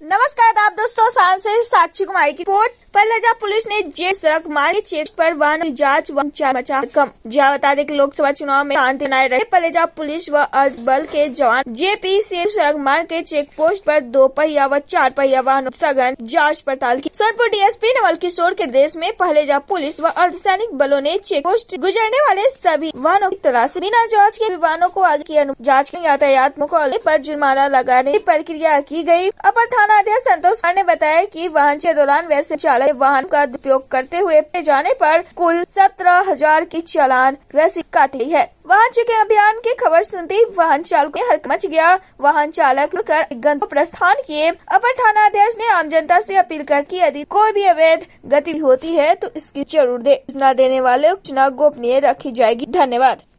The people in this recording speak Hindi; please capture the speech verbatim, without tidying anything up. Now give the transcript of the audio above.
नमस्कार आप दोस्तों, सांसद साक्षी कुमारी की रिपोर्ट। पहले पुलिस ने जे सड़क मार्ग चेक पर वाहनों की जांच व मचा कम। जहाँ बता दें कि लोकसभा चुनाव में शांति बनाए रखे पलेजा पुलिस व अर्ध बल के जवान जेपी से सड़क मार्ग के चेक पोस्ट पर दो पहिया व चार पहिया वाहनों सघन जांच पड़ताल की। सोनपुर डीएसपी नवल किशोर के निर्देश में पहलेजा पुलिस व अर्धसैनिक बलों ने चेक पोस्ट गुजरने वाले सभी वाहनों की तलाशी बिना जाँच के वाहनों को आगे की जाँच के यातायात मुख्यालय पर जुर्माना लगाने की प्रक्रिया की गयी। अपर थाना अध्यक्ष संतोष कुमार ने बताया कि वाहन के दौरान वैसे चालक वाहन का दुरुपयोग करते हुए पे जाने पर कुल सत्रह हजार की चालान रसीद काटी है। वाहन चेकिंग अभियान की खबर सुनते ही वाहन चालक में हड़कंप मच गया। वाहन चालक कर गंतव्य प्रस्थान किए। अपर थाना अध्यक्ष ने आम जनता से अपील कर कि यदि कोई भी अवैध गतिविधि होती है तो इसकी जरूर दे सूचना देने वाले सूचना गोपनीय रखी जाएगी। धन्यवाद।